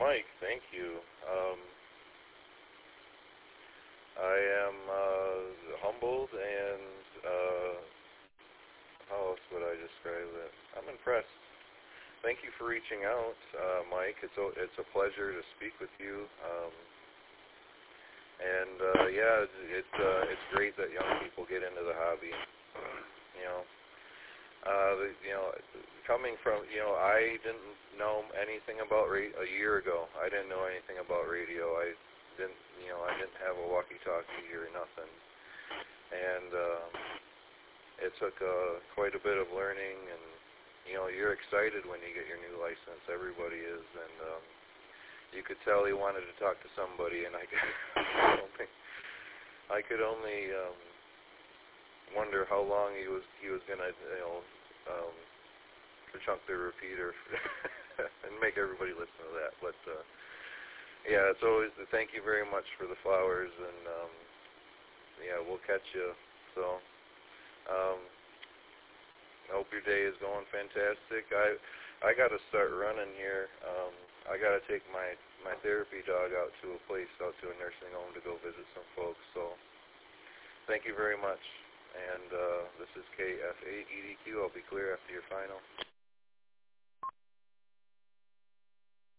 Mike, thank you. I am humbled and how else would I describe it? I'm impressed. Thank you for reaching out, Mike. It's a pleasure to speak with you. Yeah, it's great that young people get into the hobby. You know, coming from I didn't know anything about a year ago. I didn't know anything about radio. I didn't have a walkie-talkie or nothing, and it took quite a bit of learning. And you're excited when you get your new license. Everybody is, and you could tell he wanted to talk to somebody, and I could only wonder how long he was gonna chunk the repeater and make everybody listen to that. But yeah, it's always thank you very much for the flowers, and yeah, we'll catch you. So I hope your day is going fantastic. I got to start running here. I got to take my therapy dog out to a nursing home to go visit some folks. So thank you very much. And this is KF8EDQ. I'll be clear after your final.